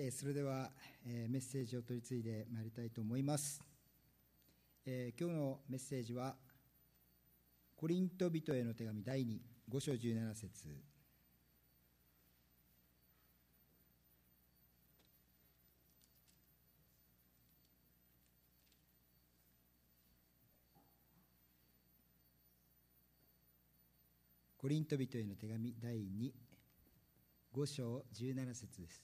それでは、メッセージを取り次いでまいりたいと思います。今日のメッセージはコリント人への手紙第2、5章17節。コリント人への手紙第2、5章17節です。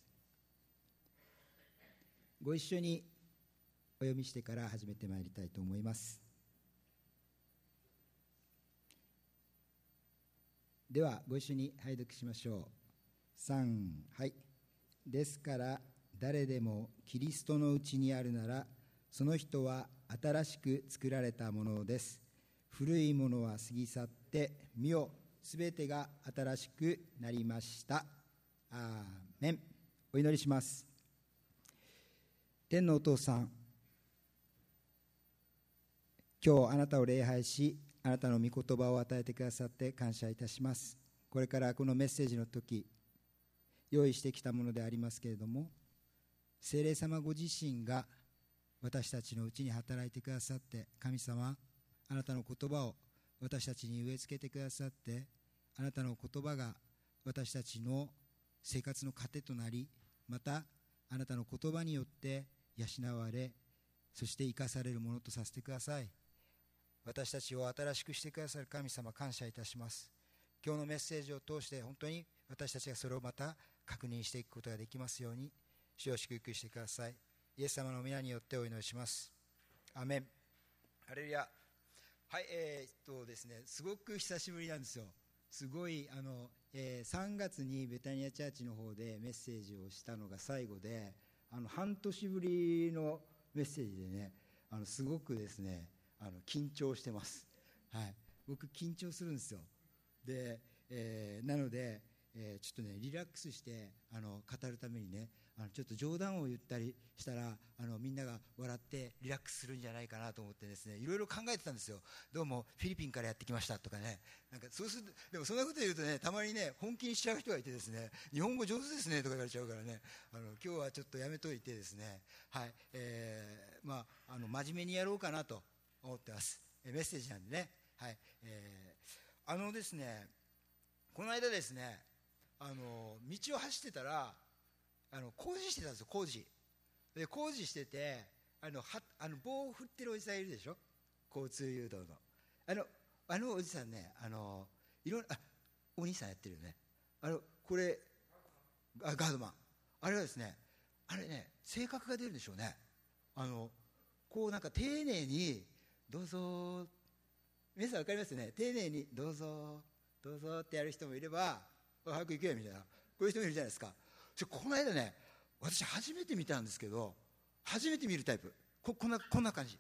ご一緒にお読みしてから始めてまいりたいと思います。ではご一緒に拝読しましょう。3、はい。ですから誰でもキリストのうちにあるなら、その人は新しく作られたものです。古いものは過ぎ去って見よ、すべてが新しくなりました。アーメン。お祈りします。天のお父さん、今日あなたを礼拝し、あなたの御言葉を与えてくださって感謝いたします。これからこのメッセージの時、用意してきたものでありますけれども、聖霊様ご自身が私たちのうちに働いてくださって、神様、あなたの言葉を私たちに植え付けてくださって、あなたの言葉が私たちの生活の糧となり、またあなたの言葉によって養われ、そして生かされるものとさせてください。私たちを新しくしてくださる神様、感謝いたします。今日のメッセージを通して本当に私たちがそれをまた確認していくことができますように、主を祝福してください。イエス様の皆によってお祈りします。アメン。ハレルヤ。はい、ですね、すごく久しぶりなんですよ。すごい3月にベタニアチャーチの方でメッセージをしたのが最後で、半年ぶりのメッセージでね、すごくですね、緊張してます。はい、僕緊張するんですよ。で、なので、ちょっとねリラックスして語るためにね、ちょっと冗談を言ったりしたらみんなが笑ってリラックスするんじゃないかなと思ってですね、いろいろ考えてたんですよ。どうもフィリピンからやってきましたとかね、なんかそうすると、でもそんなこと言うとね、たまにね本気にしちゃう人がいてですね、日本語上手ですねとか言われちゃうからね、今日はちょっとやめといてですね、はい、真面目にやろうかなと思ってます。メッセージなんでね、はい、ですね、この間ですね、道を走ってたら工事してたんですよ。工事してて、棒を振ってるおじさんいるでしょ、交通誘導のおじさんね、いろんなお兄さんやってるよね。これガードマン、あれはですね、性格が出るんでしょうね。こうなんか丁寧にどうぞ、皆さん分かりますね。丁寧にどうぞどうぞってやる人もいれば、早く行けよみたいな、こういう人もいるじゃないですか。この間ね、私初めて見たんですけど、初めて見るタイプ、こんな感じ。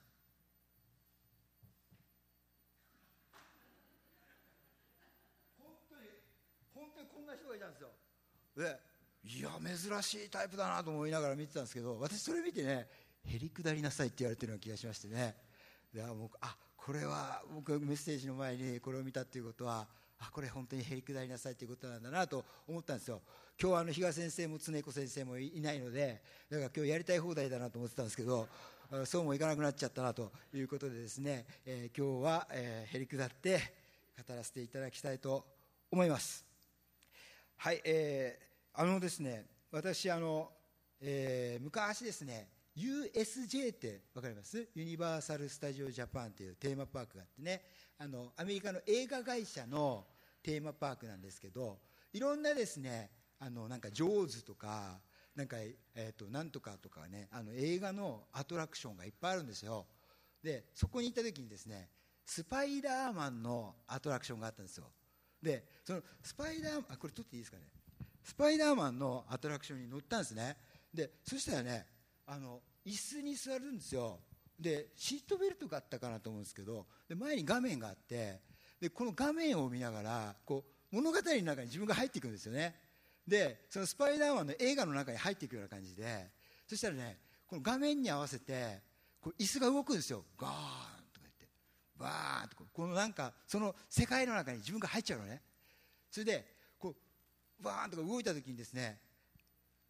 本当にこんな人がいたんですよ。で、いや珍しいタイプだなと思いながら見てたんですけど、私それ見てね、へりくだりなさいって言われてるような気がしましてね。で、これは僕メッセージの前にこれを見たっていうことは、これ本当にへりくだりなさいということなんだなと思ったんですよ。今日は比嘉先生も常子先生もいないので、だから今日やりたい放題だなと思ってたんですけど、そうもいかなくなっちゃったなということでですね、今日は、へりくだって語らせていただきたいと思います。はい、ですね、私昔ですね、USJ って分かります？ユニバーサル・スタジオ・ジャパンっていうテーマパークがあってね、アメリカの映画会社のテーマパークなんですけど、いろんなですね、なんかジョーズとかなんか、なんとかとかね、映画のアトラクションがいっぱいあるんですよ。でそこに行った時にですね、スパイダーマンのアトラクションがあったんですよ。でそのスパイダーマン、これ撮っていいですかね、スパイダーマンのアトラクションに乗ったんですね。でそしたらね、椅子に座るんですよ。でシートベルトがあったかなと思うんですけど、で前に画面があって、でこの画面を見ながらこう物語の中に自分が入っていくんですよね。でそのスパイダーマンの映画の中に入っていくような感じで、そしたらね、この画面に合わせてこう椅子が動くんですよ。ガーンとか言ってバーンとこのなんかその世界の中に自分が入っちゃうのね。それでこうバーンとか動いた時にですね、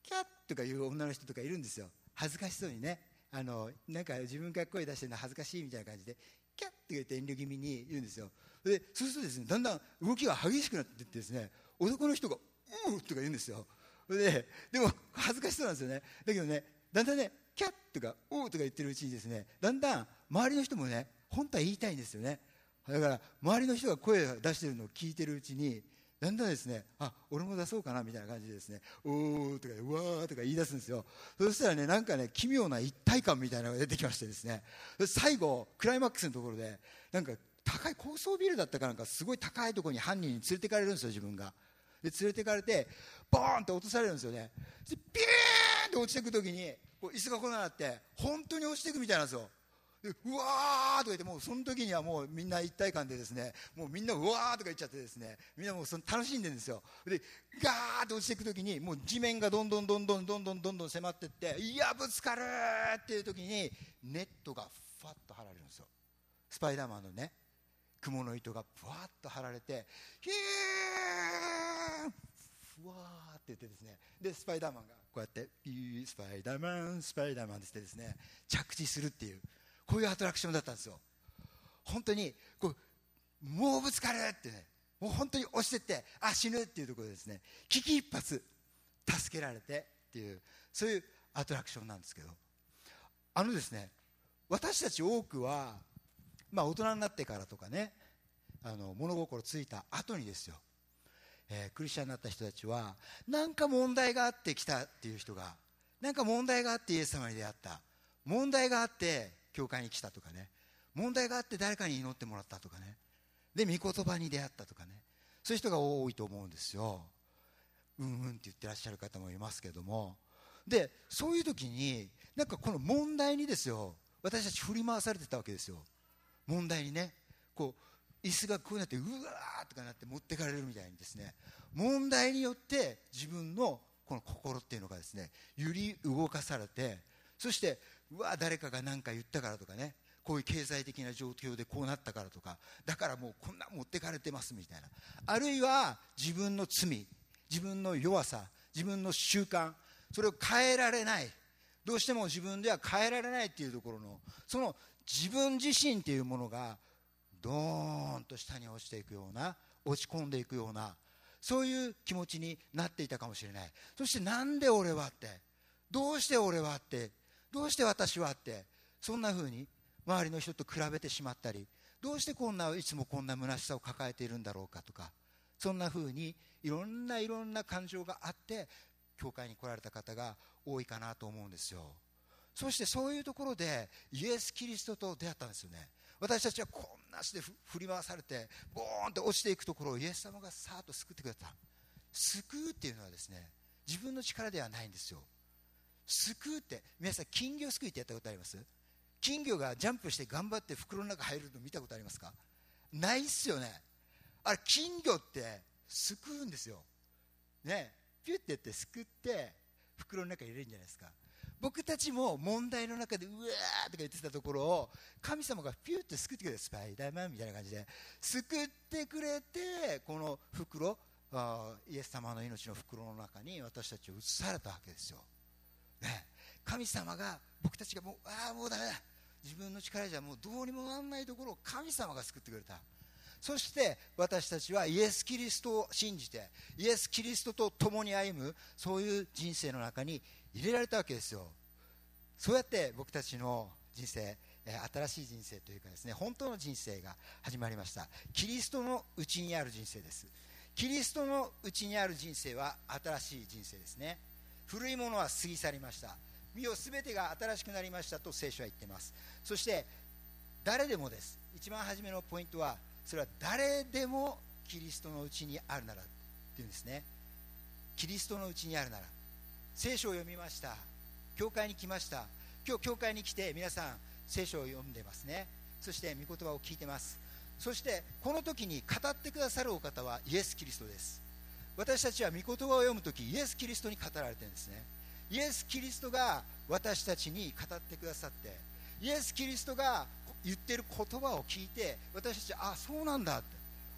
キャッとかいう女の人とかいるんですよ。恥ずかしそうにね、なんか自分から声出してるの恥ずかしいみたいな感じでキャッと言って遠慮気味に言うんですよ。でそうするとですね、だんだん動きが激しくなっていってですね、男の人がうーとか言うんですよ。でも恥ずかしそうなんですよね。だけどね、だんだんね、キャッとかおーとか言ってるうちにですね、だんだん周りの人もね、本当は言いたいんですよね。だから周りの人が声を出してるのを聞いてるうちに、だんだんですね、俺も出そうかなみたいな感じでですね、おーとかうわーとか言い出すんですよ。そしたらね、なんかね、奇妙な一体感みたいなのが出てきましてですね、最後クライマックスのところで、なんか高い高層ビルだったかなんか、すごい高いところに犯人に連れてかれるんですよ、自分が。で連れてかれてボーンと落とされるんですよね。でピーンと落ちていくときにこう椅子がこうなって本当に落ちていくみたいなんですよ。でうわーとか言って、もうその時にはもうみんな一体感でですね、もうみんなうわーとか言っちゃってですね、みんなもう楽しんでるんですよ。でガーッと落ちていく時に、もう地面がどんどん迫っていって、いやぶつかるっていう時にネットがファッと張られるんですよ。スパイダーマンのね、雲の糸がふわっと張られて、ヒーンふわーって言ってですね、でスパイダーマンがこうやってスパイダーマンスパイダーマンってですね、着地するっていう、こういうアトラクションだったんですよ。本当にこうもうぶつかるってね、もう本当に押してって死ぬっていうところでですね、危機一髪助けられてっていう、そういうアトラクションなんですけど、ですね、私たち多くは大人になってからとかね、物心ついた後にですよ、クリスチャンになった人たちは、なんか問題があって来たっていう人が、なんか問題があってイエス様に出会った、問題があって教会に来たとかね、問題があって誰かに祈ってもらったとかね、で御言葉に出会ったとかね、そういう人が多いと思うんですよ。って言ってらっしゃる方もいますけども、でそういう時になんかこの問題にですよ、私たち振り回されてたわけですよ。問題にね、こう椅子がこうなってうわーとかなって持ってかれるみたいにですね、問題によって自分のこの心っていうのがですね、揺り動かされて、そして誰かが何か言ったからとかね、こういう経済的な状況でこうなったからとか、だからもうこんな持ってかれてますみたいな、あるいは自分の罪、自分の弱さ、自分の習慣、それを変えられない、どうしても自分では変えられないっていうところの、その自分自身っていうものがドーンと下に落ちていくような、落ち込んでいくような、そういう気持ちになっていたかもしれない。そしてなんで俺はって、どうして俺はって、どうして私はって、そんな風に周りの人と比べてしまったり、どうしていつもこんな虚しさを抱えているんだろうかとか、そんな風にいろんな感情があって教会に来られた方が多いかなと思うんですよ。そしてそういうところでイエス・キリストと出会ったんですよね。私たちはこんな足で振り回されてボーンって落ちていくところをイエス様がさーっと救ってくれた。救うっていうのはですね、自分の力ではないんですよ。救うって、皆さん金魚すくいってやったことあります？金魚がジャンプして頑張って袋の中入るの見たことありますか？ないっすよね。あれ金魚って救うんですよね。ピュッてやって救って袋の中に入れるんじゃないですか。僕たちも問題の中でうわーとか言ってたところを神様がピュッて救ってくれて、スパイダーマンみたいな感じで救ってくれて、この袋、イエス様の命の袋の中に私たちを移されたわけですよ、ね、神様が僕たちがもうダメだ、自分の力じゃもうどうにもならないところを神様が救ってくれた。そして私たちはイエス・キリストを信じてイエス・キリストと共に歩む、そういう人生の中に入れられたわけですよ。そうやって僕たちの人生、新しい人生というかですね、本当の人生が始まりました。キリストのうちにある人生です。キリストのうちにある人生は新しい人生ですね。古いものは過ぎ去りました、見よ全てが新しくなりましたと聖書は言っています。そして誰でもです。一番初めのポイントは、それは誰でもキリストのうちにあるならっていうんですね。キリストのうちにあるなら、聖書を読みました、教会に来ました、今日教会に来て皆さん聖書を読んでますね。そして御言葉を聞いてます。そしてこの時に語ってくださるお方はイエス・キリストです。私たちは御言葉を読む時イエス・キリストに語られてるんですね。イエス・キリストが私たちに語ってくださって、イエス・キリストが言ってる言葉を聞いて、私たちそうなんだって、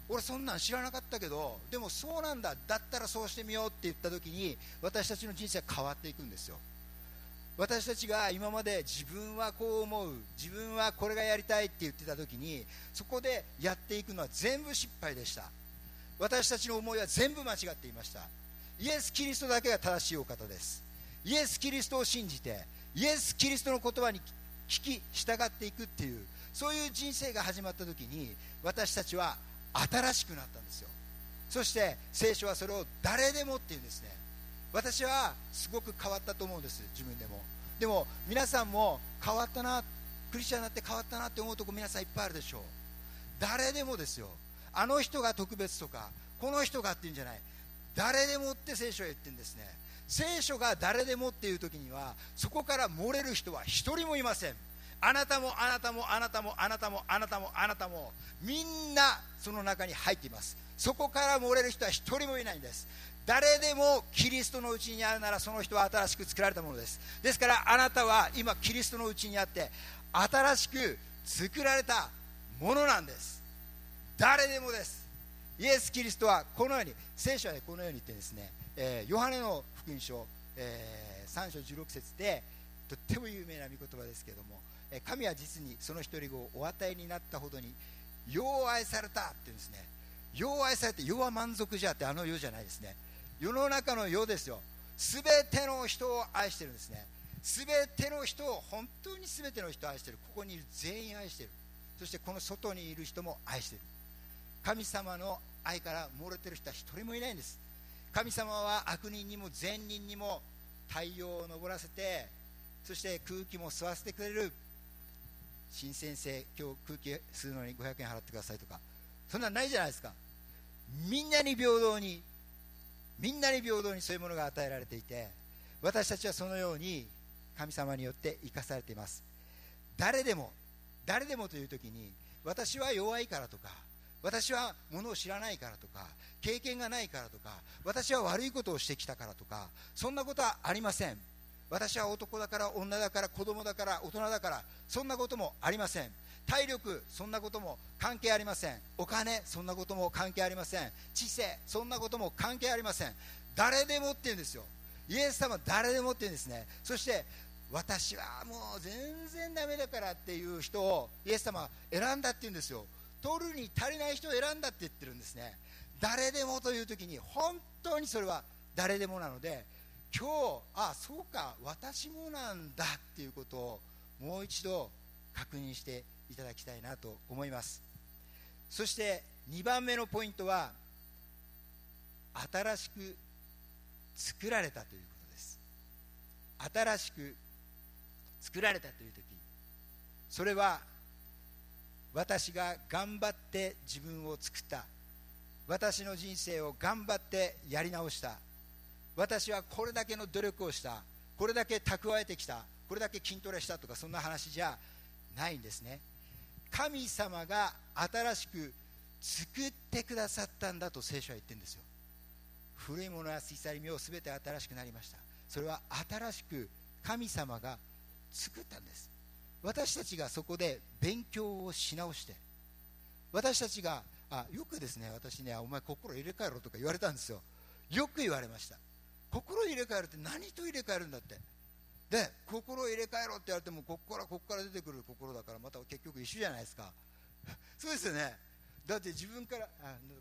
俺そんなん知らなかったけど、でもそうなんだ、だったらそうしてみようって言った時に、私たちの人生は変わっていくんですよ。私たちが今まで自分はこう思う、自分はこれがやりたいって言ってた時に、そこでやっていくのは全部失敗でした。私たちの思いは全部間違っていました。イエス・キリストだけが正しいお方です。イエス・キリストを信じて、イエス・キリストの言葉に聞き従っていくっていう、そういう人生が始まった時に、私たちは新しくなったんですよ。そして聖書はそれを誰でもっていうんですね。私はすごく変わったと思うんです、自分でも。でも皆さんも変わったな、クリスチャンになって変わったなって思うとこ皆さんいっぱいあるでしょう。誰でもですよ。あの人が特別とかこの人がっていうんじゃない、誰でもって聖書は言ってるんですね。聖書が誰でもっていう時には、そこから漏れる人は一人もいません。あなたもあなたもあなたもあなたもあなたもあなたも、みんなその中に入っています。そこから漏れる人は一人もいないんです。誰でもキリストのうちにあるなら、その人は新しく作られたものです。ですからあなたは今キリストのうちにあって新しく作られたものなんです。誰でもです。イエス・キリストはこのように、聖書はこのように言ってですね、ヨハネの福音書、3章16節でとっても有名な御言葉ですけれども、神は実にその一人子をお与えになったほどによう愛されたって言うんですね。よう愛されて、世は満足じゃって、あの世じゃないですね。世の中の世ですよ。すべての人を愛してるんですね。すべての人を、本当にすべての人を愛してる。ここにいる全員愛してる。そしてこの外にいる人も愛してる。神様の愛から漏れてる人は一人もいないんです。神様は悪人にも善人にも太陽を昇らせて、そして空気も吸わせてくれる。新先生、今日空気吸うのに500円払ってくださいとか、そんなんないじゃないですか。みんなに平等にそういうものが与えられていて、私たちはそのように神様によって生かされています。誰でもという時に、私は弱いからとか、私はものを知らないからとか、経験がないからとか、私は悪いことをしてきたからとか、そんなことはありません。私は男だから女だから子供だから大人だから、そんなこともありません。体力、そんなことも関係ありません。お金、そんなことも関係ありません。知性、そんなことも関係ありません。誰でもって言うんですよ。イエス様は誰でもって言うんですね。そして私はもう全然ダメだからっていう人をイエス様は選んだって言うんですよ。取るに足りない人を選んだって言ってるんですね。誰でもという時に、本当にそれは誰でもなので、今日、そうか、私もなんだっていうことをもう一度確認していただきたいなと思います。そして2番目のポイントは、新しく作られたということです。新しく作られたという時、それは私が頑張って自分を作った、私の人生を頑張ってやり直した、私はこれだけの努力をした、これだけ蓄えてきた、これだけ筋トレしたとか、そんな話じゃないんですね。神様が新しく作ってくださったんだと聖書は言ってるんですよ。古いものは過ぎ去り、身をすべて新しくなりました。それは新しく神様が作ったんです。私たちがそこで勉強をし直して、私たちがよくですね、私ね、お前心入れ替えろとか言われたんですよ。よく言われました。心入れ替えるって何と入れ替えるんだって。で、心を入れ替えろって言われても、ここから出てくる心だから、また結局一緒じゃないですか。そうですよね。だって自分から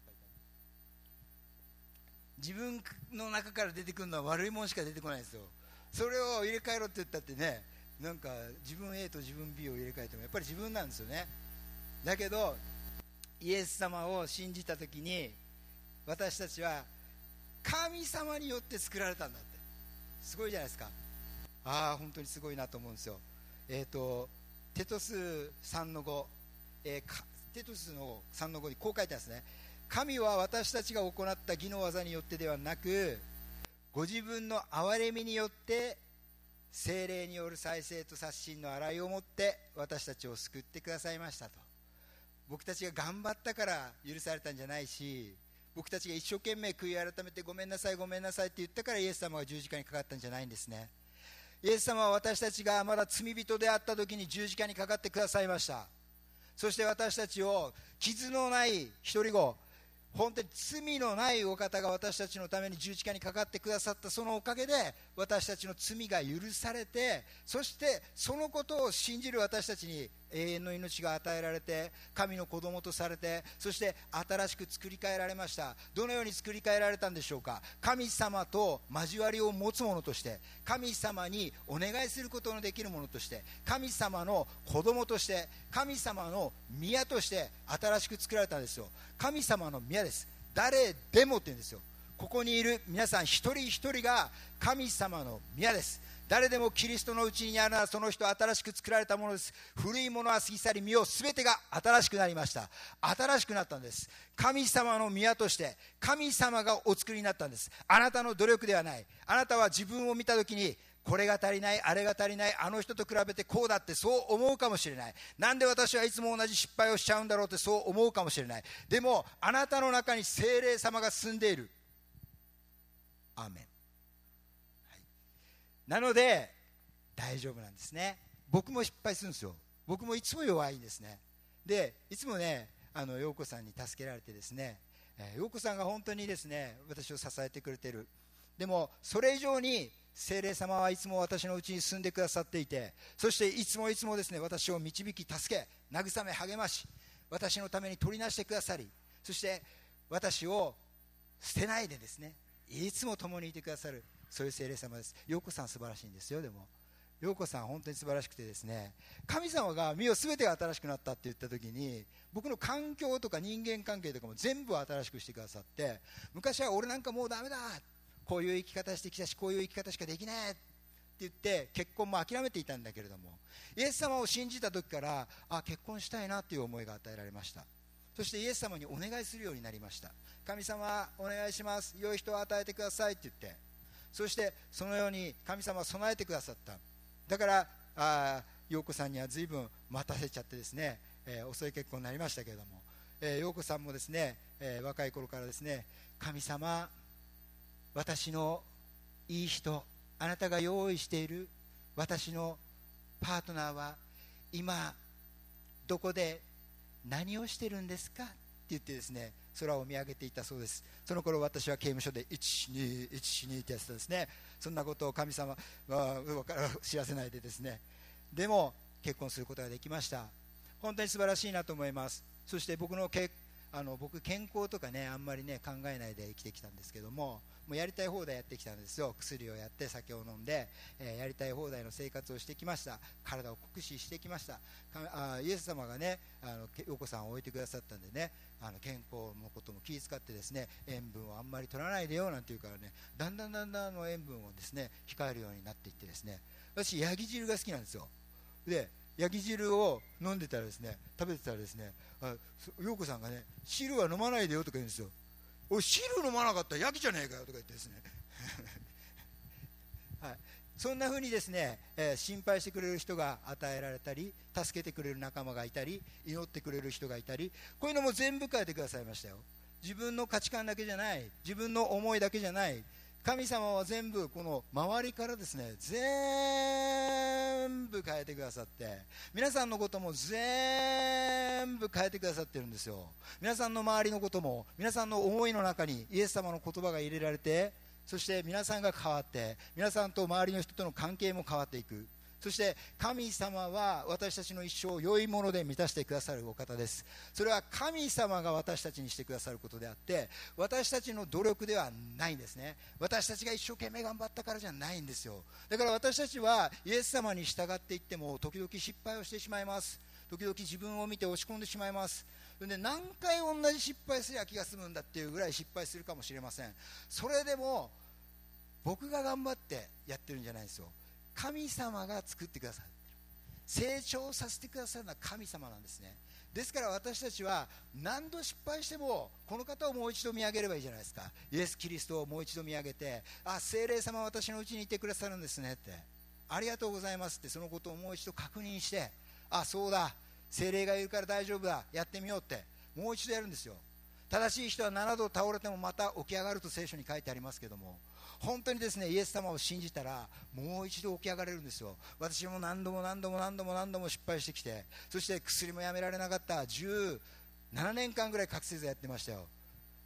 自分の中から出てくるのは悪いものしか出てこないですよ。それを入れ替えろって言ったってね、なんか自分 A と自分 B を入れ替えてもやっぱり自分なんですよね。だけどイエス様を信じたときに、私たちは神様によって作られたんだって。すごいじゃないですか。本当にすごいなと思うんですよ。テトス3の5、テトスの3の5にこう書いてあるんですね。神は私たちが行った義の技によってではなく、ご自分の憐れみによって聖霊による再生と刷新の洗いをもって私たちを救ってくださいましたと。僕たちが頑張ったから許されたんじゃないし、僕たちが一生懸命悔い改めてごめんなさいごめんなさいって言ったからイエス様が十字架にかかったんじゃないんですね。イエス様は私たちがまだ罪人であった時に十字架にかかってくださいました。そして私たちを傷のない一人子、 本当に罪のないお方が私たちのために十字架にかかってくださったそのおかげで私たちの罪が許されて、そしてそのことを信じる私たちに永遠の命が与えられて、神の子供とされて、そして新しく作り変えられました。どのように作り変えられたんでしょうか。神様と交わりを持つ者として、神様にお願いすることのできる者として、神様の子供として、神様の宮として新しく作られたんですよ。神様の宮です。誰でもって言うんですよ。ここにいる皆さん一人一人が神様の宮です。誰でもキリストのうちにあるならその人は新しく作られたものです。古いものは過ぎ去り、見よう、すべてが新しくなりました。新しくなったんです。神様の宮として神様がお作りになったんです。あなたの努力ではない。あなたは自分を見たときにこれが足りない、あれが足りない、あの人と比べてこうだってそう思うかもしれない。なんで私はいつも同じ失敗をしちゃうんだろうってそう思うかもしれない。でもあなたの中に聖霊様が住んでいる。アーメン。なので大丈夫なんですね。僕も失敗するんですよ。僕もいつも弱いんですね。でいつもね、陽子さんに助けられてですね、陽子さんが本当にですね私を支えてくれている。でもそれ以上に聖霊様はいつも私のうちに住んでくださっていて、そしていつもいつもですね私を導き助け慰め励まし、私のために取りなしてくださり、そして私を捨てないでですねいつも共にいてくださる、そういう聖霊様です。陽子さん素晴らしいんですよ。でも陽子さん本当に素晴らしくてですね、神様が見よ全てが新しくなったって言った時に僕の環境とか人間関係とかも全部新しくしてくださって、昔は俺なんかもうダメだ、こういう生き方してきたしこういう生き方しかできないって言って結婚も諦めていたんだけれども、イエス様を信じた時から結婚したいなという思いが与えられました。そしてイエス様にお願いするようになりました。神様お願いします、良い人を与えてくださいって言って、そしてそのように神様は備えてくださった。だから陽子さんには随分待たせちゃってですね、遅い結婚になりましたけれども、陽子さんもですね、若い頃からですね、神様私のいい人、あなたが用意している私のパートナーは今どこで何をしてるんですかって言ってですね空を見上げていたそうです。その頃私は刑務所で12112ってやってたんですね。そんなことを神様は知らせないでですね、でも結婚することができました。本当に素晴らしいなと思います。そして僕健康とかねあんまりね考えないで生きてきたんですけども、もうやりたい放題やってきたんですよ。薬をやって酒を飲んで、やりたい放題の生活をしてきました。体を酷使してきました。イエス様がね陽子さんを置いてくださったんでね、健康のことも気遣ってですね塩分をあんまり取らないでよなんて言うからね、だんだん塩分をですね控えるようになっていってですね、私ヤギ汁が好きなんですよ。でヤギ汁を飲んでたらですね、食べてたらですね、陽子さんがね汁は飲まないでよとか言うんですよ。おい汁飲まなかったらヤギじゃねえかよとか言ってですねはい、そんな風にですね、心配してくれる人が与えられたり、助けてくれる仲間がいたり、祈ってくれる人がいたり、こういうのも全部変えてくださいましたよ。自分の価値観だけじゃない、自分の思いだけじゃない、神様は全部この周りからですね全部変えてくださって、皆さんのことも全部変えてくださってるんですよ。皆さんの周りのことも皆さんの思いの中にイエス様の言葉が入れられて、そして皆さんが変わって、皆さんと周りの人との関係も変わっていく。そして神様は私たちの一生を良いもので満たしてくださるお方です。それは神様が私たちにしてくださることであって、私たちの努力ではないんですね。私たちが一生懸命頑張ったからじゃないんですよ。だから私たちはイエス様に従っていっても時々失敗をしてしまいます。時々自分を見て落ち込んでしまいます。で何回同じ失敗すりゃ気が済むんだっていうぐらい失敗するかもしれません。それでも僕が頑張ってやってるんじゃないんですよ。神様が作ってくださる、成長させてくださるのは神様なんですね。ですから私たちは何度失敗してもこの方をもう一度見上げればいいじゃないですか。イエス・キリストをもう一度見上げて、聖霊様は私のうちにいてくださるんですねって、ありがとうございますってそのことをもう一度確認して、そうだ聖霊がいるから大丈夫だ、やってみようってもう一度やるんですよ。正しい人は7度倒れてもまた起き上がると聖書に書いてありますけども、本当にですねイエス様を信じたらもう一度起き上がれるんですよ。私も何度も失敗してきて、そして薬もやめられなかった17年間ぐらい覚醒剤やってましたよ、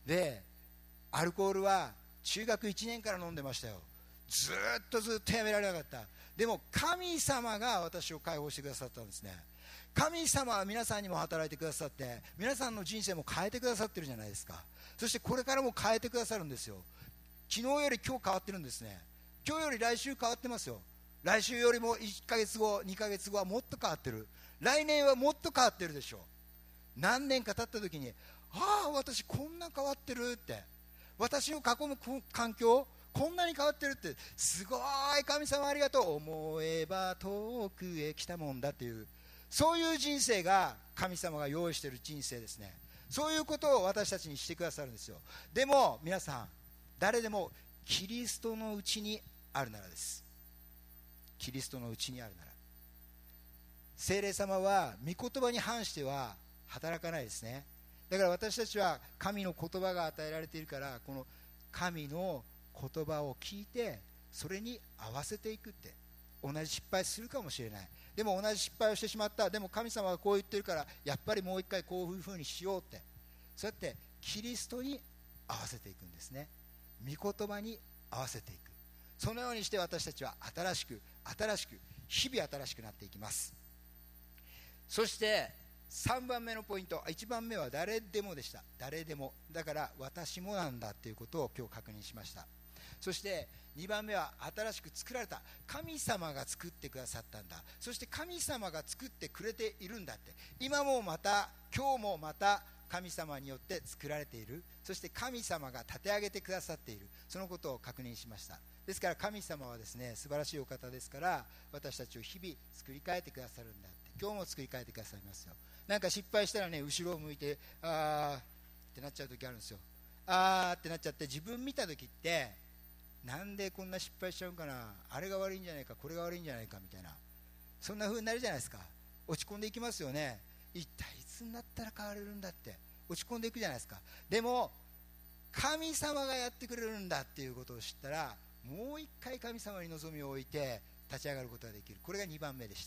でアルコールは中学1年から飲んでましたよ。ずっとやめられなかった。でも神様が私を解放してくださったんですね。神様は皆さんにも働いてくださって、皆さんの人生も変えてくださってるじゃないですか。そしてこれからも変えてくださるんですよ。昨日より今日変わってるんですね。今日より来週変わってますよ。来週よりも1ヶ月後2ヶ月後はもっと変わってる。来年はもっと変わってるでしょう。何年か経った時に、ああ私こんな変わってるって、私を囲む環境こんなに変わってるって、すごい神様ありがとう、思えば遠くへ来たもんだっていう、そういう人生が神様が用意している人生ですね。そういうことを私たちにしてくださるんですよ。でも皆さん、誰でもキリストのうちにあるならです。キリストのうちにあるなら、聖霊様は御言葉に反しては働かないですね。だから私たちは神の言葉が与えられているから、この神の言葉を聞いてそれに合わせていくって。同じ失敗するかもしれない。でも同じ失敗をしてしまった。でも神様がこう言ってるからやっぱりもう一回こういうふうにしようって、そうやってキリストに合わせていくんですね。御言葉に合わせていく。そのようにして私たちは新しく日々新しくなっていきます。そして3番目のポイント、1番目は誰でもでした。誰でも、だから私もなんだということを今日確認しました。そして2番目は新しく作られた、神様が作ってくださったんだ。そして神様が作ってくれているんだって、今もまた今日もまた神様によって作られている。そして神様が立て上げてくださっている、そのことを確認しました。ですから神様はですね、素晴らしいお方ですから、私たちを日々作り変えてくださるんだって、今日も作り変えてくださいますよ。なんか失敗したらね、後ろを向いてあーってなっちゃう時あるんですよ。あーってなっちゃって、自分見た時ってなんでこんな失敗しちゃうかな、あれが悪いんじゃないか、これが悪いんじゃないかみたいな、そんな風になるじゃないですか。落ち込んでいきますよね。一体いつになったら変われるんだって落ち込んでいくじゃないですか。でも神様がやってくれるんだっていうことを知ったら、もう一回神様に望みを置いて立ち上がることができる。これが2番目でした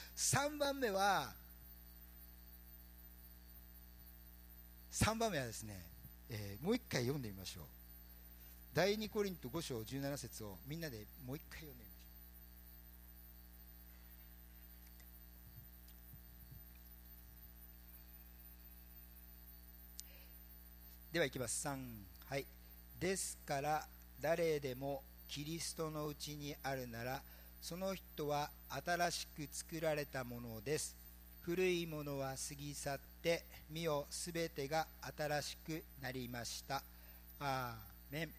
。3番目はですね、もう一回読んでみましょう。第2コリント5章17節をみんなでもう一回読んでみましょう。ではいきます。3、はい。ですから誰でもキリストのうちにあるなら、その人は新しく作られたものです。古いものは過ぎ去って見よ、すべてが新しくなりました。アーメン。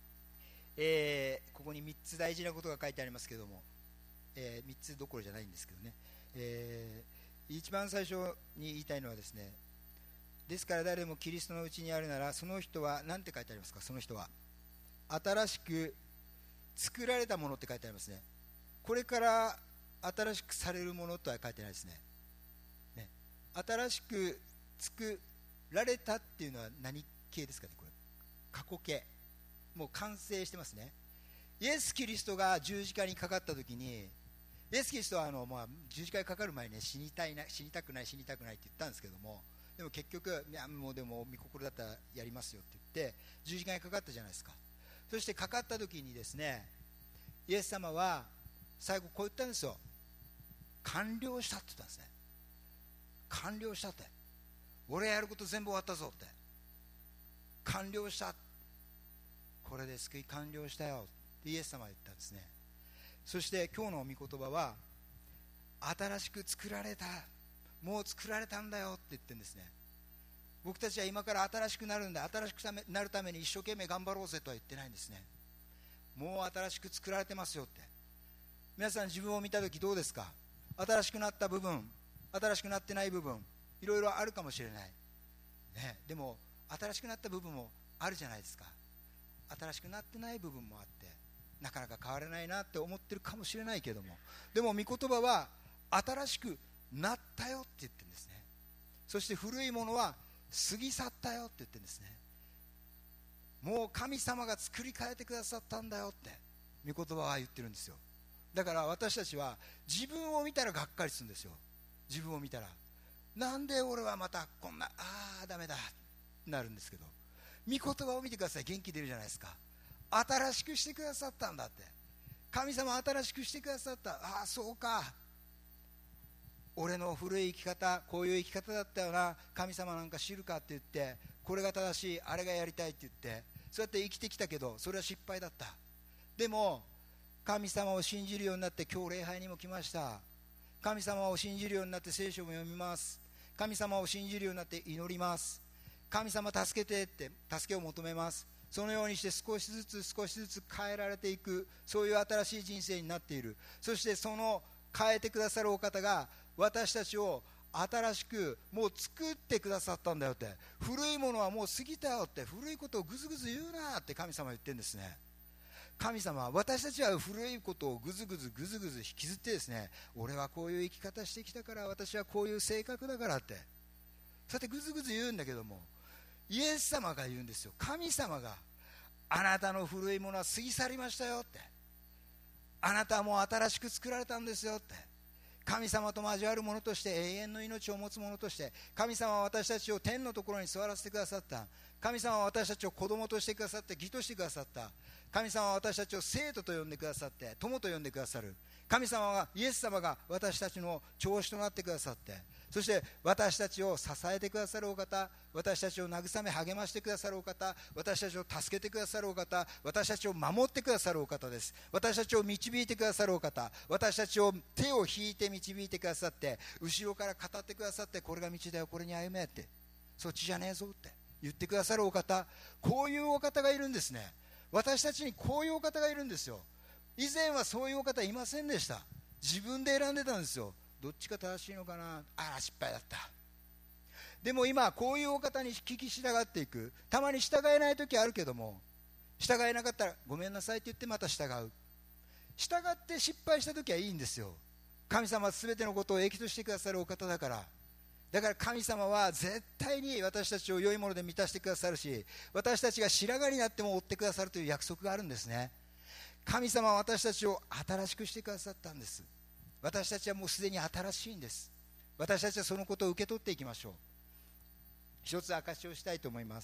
ここに3つ大事なことが書いてありますけども、3つどころじゃないんですけどね、一番最初に言いたいのはですね、ですから誰もキリストのうちにあるなら、その人は何て書いてありますか。その人は新しく作られたものって書いてありますね。これから新しくされるものとは書いてないですね。新しく作られたっていうのは何形ですかね。これ過去形、もう完成してますね。イエス・キリストが十字架にかかった時に、イエス・キリストは十字架にかかる前に、ね、死にたくないって言ったんですけども、でも結局もうでも御心だったらやりますよって言って十字架にかかったじゃないですか。そしてかかった時にですね、イエス様は最後こう言ったんですよ。完了したって言ったんですね。完了したって、俺やること全部終わったぞって、完了した、これで救い完了したよってイエス様は言ったんですね。そして今日の御言葉は、新しく作られた、もう作られたんだよって言ってるんですね。僕たちは今から新しくなるんだ、新しくなるために一生懸命頑張ろうぜとは言ってないんですね。もう新しく作られてますよって。皆さん自分を見たときどうですか。新しくなった部分、新しくなってない部分、いろいろあるかもしれない、ね、でも新しくなった部分もあるじゃないですか。新しくなってない部分もあって、なかなか変われないなって思ってるかもしれないけども、でも御言葉は新しくなったよって言ってるんですね。そして古いものは過ぎ去ったよって言ってるんですね。もう神様が作り変えてくださったんだよって御言葉は言ってるんですよ。だから私たちは自分を見たらがっかりするんですよ。自分を見たら、なんで俺はまたこんな、ダメだなるんですけど、 御言葉を見てください。元気出るじゃないですか。新しくしてくださったんだって。神様は新しくしてくださった。ああそうか、俺の古い生き方、こういう生き方だったよな、神様なんか知るかって言って、これが正しい、あれがやりたいって言って、そうやって生きてきたけど、それは失敗だった。でも神様を信じるようになって、今日礼拝にも来ました。神様を信じるようになって聖書も読みます。神様を信じるようになって祈ります。神様助けてって助けを求めます。そのようにして少しずつ変えられていく、そういう新しい人生になっている。そしてその変えてくださるお方が私たちを新しくもう作ってくださったんだよって。古いものはもう過ぎたよって、古いことをぐずぐず言うなって神様は言ってるんですね。神様は私たちは古いことをぐずぐず引きずってですね、俺はこういう生き方してきたから、私はこういう性格だからって、そうやってぐずぐず言うんだけども、イエス様が言うんですよ。神様が、あなたの古いものは過ぎ去りましたよって、あなたはもう新しく作られたんですよって、神様と交わるものとして、永遠の命を持つものとして、神様は私たちを天のところに座らせてくださった。神様は私たちを子供としてくださって、義としてくださった。神様は私たちを生徒と呼んでくださって、友と呼んでくださる。神様は、イエス様が私たちの長子となってくださって、そして私たちを支えてくださるお方、私たちを慰め励ましてくださるお方、私たちを助けてくださるお方、私たちを守ってくださるお方です。私たちを導いてくださるお方、私たちを手を引いて導いてくださって、後ろから語ってくださって、これが道だよ、これに歩めって、そっちじゃねえぞって言ってくださるお方、こういうお方がいるんですね。私たちにこういうお方がいるんですよ。以前はそういうお方いませんでした。自分で選んでたんですよ。どっちが正しいのかな、あら失敗だった。でも今こういうお方に聞き従っていく。たまに従えない時あるけども、従えなかったらごめんなさいって言ってまた従う。従って失敗した時はいいんですよ。神様は全てのことを益としてくださるお方だから。だから神様は絶対に私たちを良いもので満たしてくださるし、私たちが白髪になっても追ってくださるという約束があるんですね。神様は私たちを新しくしてくださったんです。私たちはもうすでに新しいんです。私たちはそのことを受け取っていきましょう。一つ証しをしたいと思います。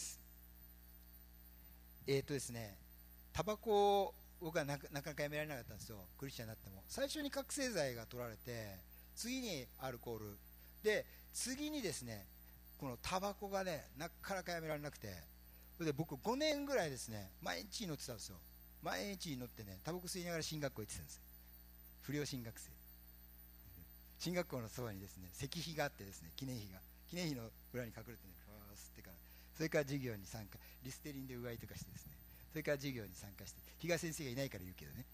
ですね、タバコを僕はなかなかやめられなかったんですよ。クリスチャンになっても最初に覚醒剤が取られて、次にアルコールで、次にですねこのタバコがねなかなかやめられなくて、で僕5年ぐらいですね毎日祈ってたんですよ。毎日祈ってね、タバコ吸いながら進学校行ってたんです。不良進学生。進学校のそばにですね石碑があってですね、記念碑の裏に隠れてね、吸ってから、それから授業に参加、リステリンでうがいとかしてですね、それから授業に参加して、比嘉先生がいないから言うけどね、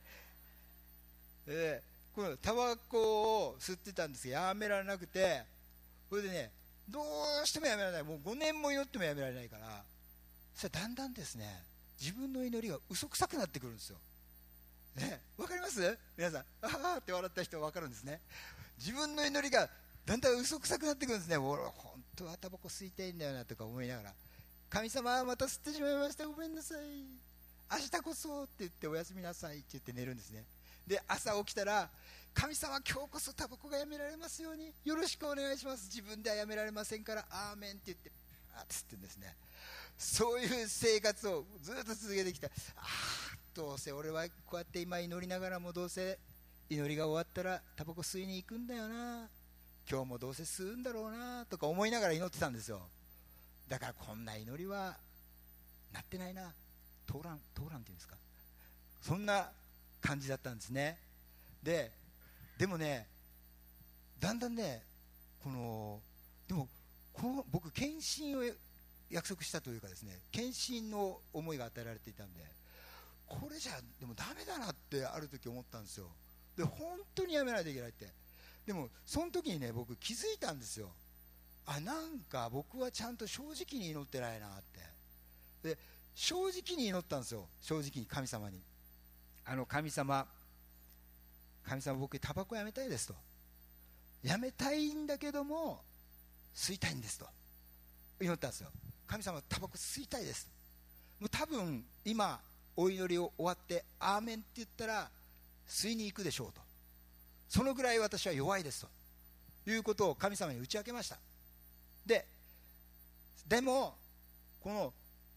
このタバコを吸ってたんですけどやめられなくて、それでねどうしてもやめられない。もう5年も祈ってもやめられないから、それだんだんですね自分の祈りが嘘くさくなってくるんですよ。わかります？皆さん、あーって笑った人はわかるんですね。自分の祈りがだんだん嘘くさくなってくるんですね。俺本当はタバコ吸いたいんだよなとか思いながら、神様また吸ってしまいました、ごめんなさい、明日こそって言っておやすみなさいって言って寝るんですね。で朝起きたら、神様今日こそタバコがやめられますようによろしくお願いします、自分ではやめられませんからアーメンって言ってパーッて吸ってんですね。そういう生活をずっと続けてきた。どうせ俺はこうやって今祈りながらも、どうせ祈りが終わったらタバコ吸いに行くんだよな、今日もどうせ吸うんだろうなとか思いながら祈ってたんですよ。だからこんな祈りはなってないな、通らんっていうんですか、そんな感じだったんですね。でもね、だんだんねでも僕献身を約束したというかですね、献身の思いが与えられていたんで、これじゃでもダメだなってある時思ったんですよ。で本当にやめないといけないって。でもその時にね僕気づいたんですよ。なんか僕はちゃんと正直に祈ってないなって。で正直に祈ったんですよ。正直に神様に、神様僕タバコやめたいですと、やめたいんだけども吸いたいんですと祈ったんですよ。神様タバコ吸いたいですと。もう多分今お祈りを終わってアーメンって言ったら吸いに行くでしょうと、そのぐらい私は弱いですということを神様に打ち明けました。でもこの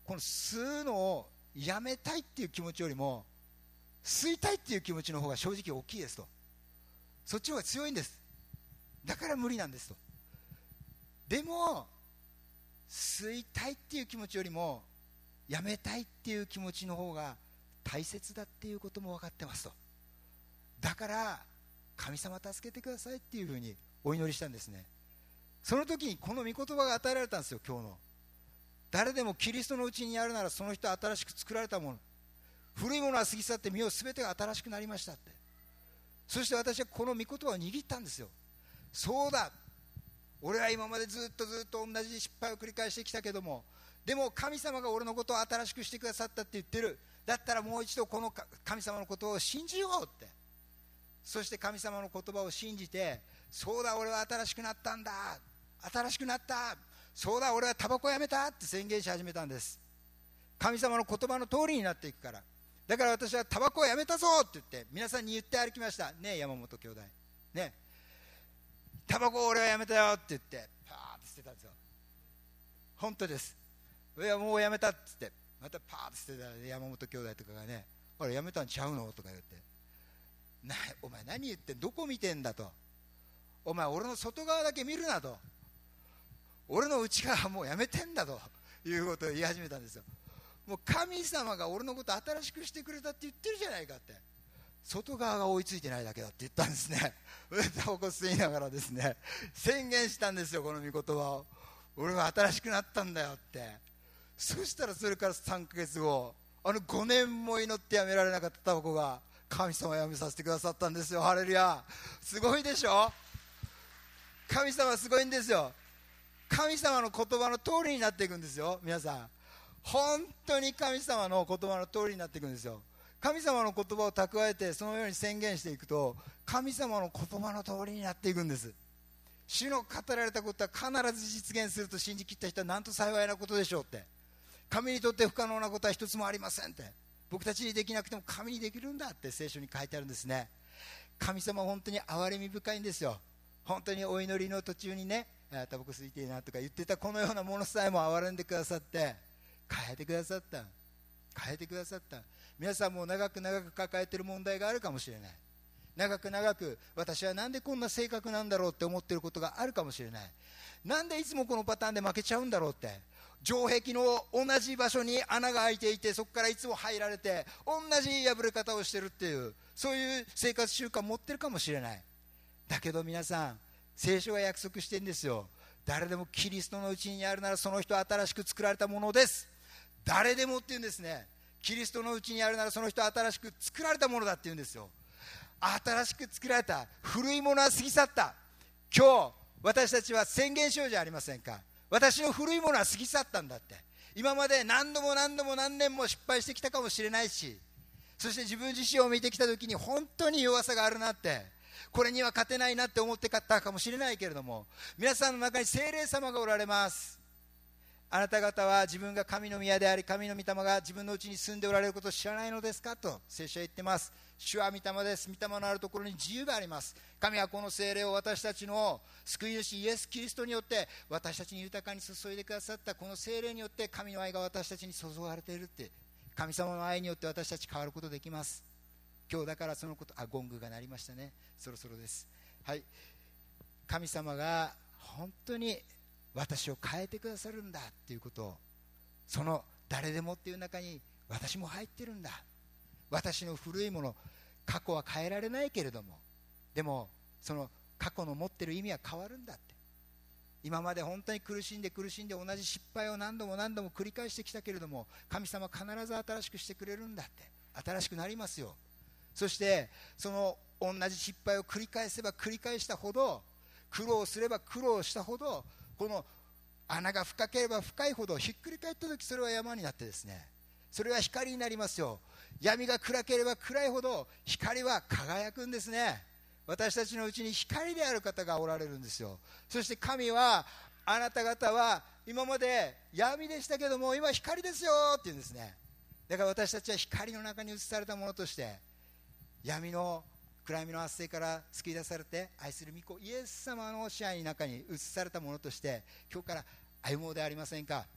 この吸うのをやめたいっていう気持ちよりも吸いたいっていう気持ちの方が正直大きいですと。そっちの方が強いんです。だから無理なんですと。でも吸いたいっていう気持ちよりもやめたいっていう気持ちの方が大切だっていうことも分かってますと。だから神様助けてくださいっていうふうにお祈りしたんですね。その時にこの御言葉が与えられたんですよ。今日の誰でもキリストのうちにあるならその人は新しく作られたもの、古いものは過ぎ去って身をすべてが新しくなりましたって。そして私はこの御言葉を握ったんですよ。そうだ、俺は今までずっと同じ失敗を繰り返してきたけども、でも神様が俺のことを新しくしてくださったって言ってる。だったらもう一度この神様のことを信じようって。そして神様の言葉を信じて、そうだ俺は新しくなったんだ、新しくなった、そうだ俺はタバコやめたって宣言し始めたんです。神様の言葉の通りになっていくから。だから私はタバコをやめたぞって言って皆さんに言って歩きましたね。山本兄弟ね、タバコを俺はやめたよって言ってパーッと捨てたんですよ。本当です。いやもうやめたって言ってまたパーッと捨てた山本兄弟とかがね、あれやめたんちゃうのとか言って、お前何言ってん、どこ見てんだと、お前俺の外側だけ見るなと、俺の内側はもうやめてんだということを言い始めたんですよ。もう神様が俺のこと新しくしてくれたって言ってるじゃないかって、外側が追いついてないだけだって言ったんですね。タバコ吸いながらですね宣言したんですよ、この御言葉を。俺は新しくなったんだよって。そしたらそれから3ヶ月後、5年も祈ってやめられなかったタバコが神様をやめさせてくださったんですよ。ハレルヤ。すごいでしょ。神様すごいんですよ。神様の言葉の通りになっていくんですよ。皆さん本当に神様の言葉の通りになっていくんですよ。神様の言葉を蓄えてそのように宣言していくと神様の言葉の通りになっていくんです。主の語られたことは必ず実現すると信じきった人はなんと幸いなことでしょうって。神にとって不可能なことは一つもありませんって。僕たちにできなくても神にできるんだって聖書に書いてあるんですね。神様は本当に憐れみ深いんですよ。本当にお祈りの途中にね、タバコ吸いてえなとか言ってたこのようなものさえも憐れんでくださって変えてくださった。皆さんも長く抱えている問題があるかもしれない。長く私はなんでこんな性格なんだろうって思っていることがあるかもしれない。なんでいつもこのパターンで負けちゃうんだろうって。城壁の同じ場所に穴が開いていてそこからいつも入られて同じ破れ方をしてるっていう、そういう生活習慣を持ってるかもしれない。だけど皆さん聖書が約束してるんですよ。誰でもキリストのうちにあるならその人は新しく作られたものです。誰でもって言うんですね。キリストのうちにあるならその人は新しく作られたものだって言うんですよ。新しく作られた。古いものは過ぎ去った。今日私たちは宣言しようじゃありませんか。私の古いものは過ぎ去ったんだって。今まで何度も何年も失敗してきたかもしれないし、そして自分自身を見てきた時に本当に弱さがあるなって、これには勝てないなって思ってたかもしれないけれども、皆さんの中に聖霊様がおられます。あなた方は自分が神の宮であり神の御霊が自分のうちに住んでおられることを知らないのですかと聖書は言ってます。主は御霊です。御霊のあるところに自由があります。神はこの聖霊を私たちの救い主イエス・キリストによって私たちに豊かに注いでくださったこの聖霊によって神の愛が私たちに注がれているって。神様の愛によって私たち変わることできます。今日だからそのこと、ゴングが鳴りましたね。そろそろです。はい、神様が本当に私を変えてくださるんだっていうことを、その誰でもっていう中に私も入ってるんだ。私の古いもの、過去は変えられないけれども、でもその過去の持ってる意味は変わるんだって。今まで本当に苦しんで同じ失敗を何度も繰り返してきたけれども、神様必ず新しくしてくれるんだって。新しくなりますよ。そしてその同じ失敗を繰り返せば繰り返したほど、苦労すれば苦労したほど、この穴が深ければ深いほど、ひっくり返った時それは山になってですね、それは光になりますよ。闇が暗ければ暗いほど光は輝くんですね。私たちのうちに光である方がおられるんですよ。そして神は、あなた方は今まで闇でしたけども今光ですよって言うんですね。だから私たちは光の中に移されたものとして、暗闇の圧政から救い出されて愛する御子イエス様の支配の中に移されたものとして、今日から歩もうではありませんか。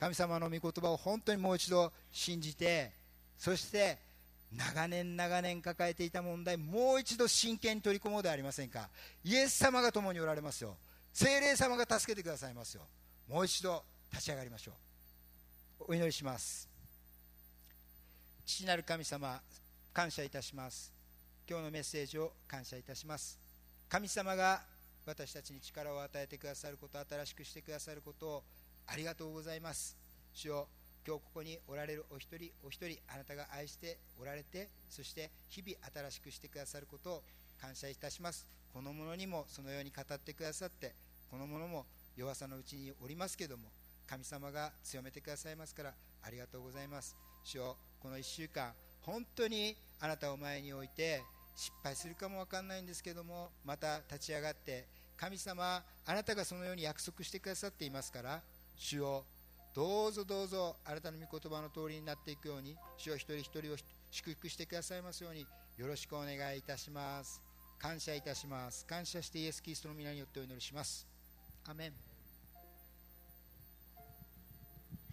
神様の御言葉を本当にもう一度信じて、そして長年抱えていた問題、もう一度真剣に取り組もうではありませんか。イエス様が共におられますよ。聖霊様が助けてくださいますよ。もう一度立ち上がりましょう。お祈りします。父なる神様、感謝いたします。今日のメッセージを感謝いたします。神様が私たちに力を与えてくださること、新しくしてくださることをありがとうございます。主よ、今日ここにおられるお一人お一人、あなたが愛しておられて、そして日々新しくしてくださることを感謝いたします。この者にもそのように語ってくださって、この者も弱さのうちにおりますけども、神様が強めてくださいますからありがとうございます。主よ、この1週間本当にあなたを前に置いて、失敗するかもわかんないんですけども、また立ち上がって、神様、あなたがそのように約束してくださっていますから、主よ、どうぞどうぞあなたの御言葉の通りになっていくように、主よ、一人一人を祝福してくださいますようによろしくお願いいたします。感謝いたします。感謝してイエス・キリストの皆によってお祈りします。アメン。